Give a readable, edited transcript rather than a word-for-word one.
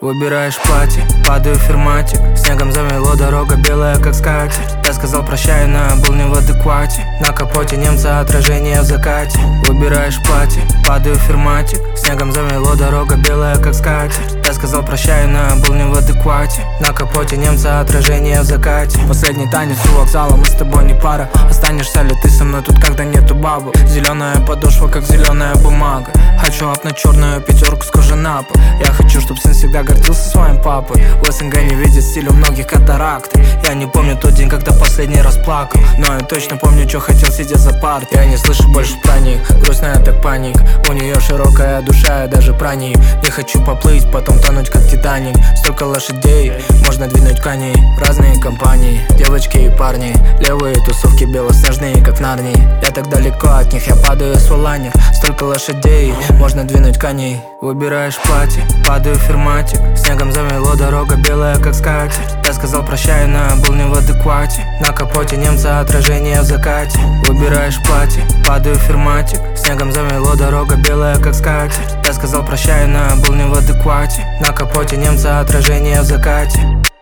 Выбираешь платье, падаю в ферматик. Снегом замело, дорога белая, как скатерть. Я сказал прощай, но был не в адеквате. На капоте немца отражение в закате. Выбираешь платье, падаю в ферматик. Снегом замело, дорога белая, как скатерть. Я сказал прощай, но был не в адеквате. На капоте немца отражение в закате. Последний танец у вокзала, мы с тобой не пара. Останешься ли ты со мной тут, когда нету бабы? Зеленая подошва, как зеленая бумага. Хочу апнуть черную пятерку с кожи на пол. Я хочу, чтоб сын всегда гордился своим папой. В СНГ не видит стиль, у многих катаракты. Я не помню тот день, когда последний раз плакал, но я точно помню, что хотел, сидя за партой. Я не слышу больше про них, грустная так паник. У нее широкая душа, я даже про ней не хочу поплыть, потом тонуть, как Титаник. Столько лошадей, можно двинуть коней. Разные компании, девочки и парни. Левые тусовки белоснежные, как в Нарнии. Я так далеко от них, я падаю с валанев. Столько лошадей, можно двинуть коней. Выбираешь платье, падаю в ферматик. Снегом замело, дорога белая, как скатерть. Я сказал прощай, но был не в адеквате. На капоте немца отражение в закате. Выбираешь платье, падаю в ферматик. Снегом замело, дорога белая, как скатерть. Я сказал прощай, но был не в адеквате. На капоте немца отражение в закате.